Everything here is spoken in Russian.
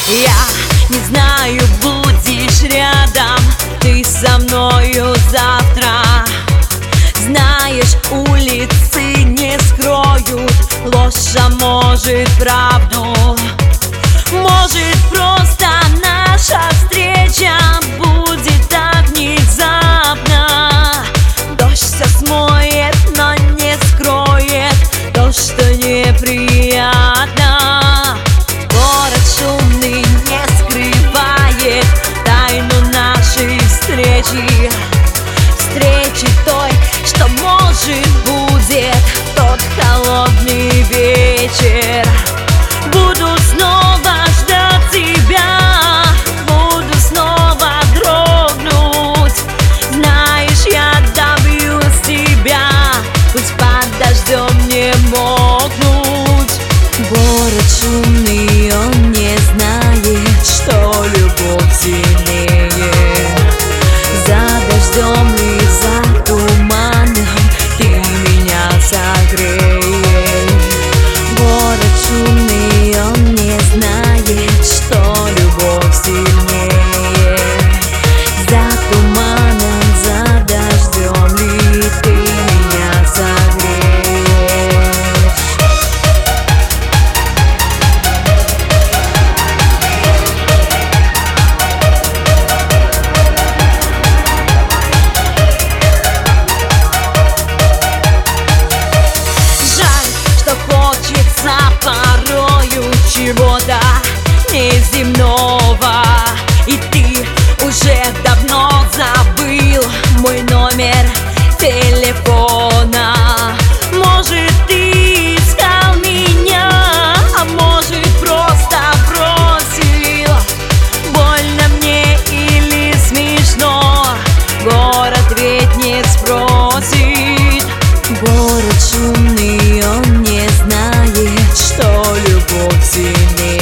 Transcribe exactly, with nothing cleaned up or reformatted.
Я не знаю, будешь рядом ты со мною завтра. Знаешь, улицы не скроют ложь, а может правду. Может, просто наша встреча будет так внезапно. Дождь все смоет, но не скроет то, что неприятно. Город шумный не скрывает тайну нашей встречи. Встречи той, что может будет тот холодный вечер. Буду снова ждать тебя, буду снова дрогнуть. Знаешь, я добьюсь тебя, пусть под дождем не мокнуть. Город шумный, он не знает, что любовь сильнее. За дождем и за туманом ты меня согреешь. Город шумный, он не знает, что любовь сильнее. За туманом, за дождем ли ты меня согреешь. Жаль, что хочется порою чего-то неземного, и ты уже давно забыл мой номер телефона. Может, ты искал меня, а может, просто бросил. Больно мне или смешно, город ведь не спросит. Город шумный, он не знает, что любовь сильнее.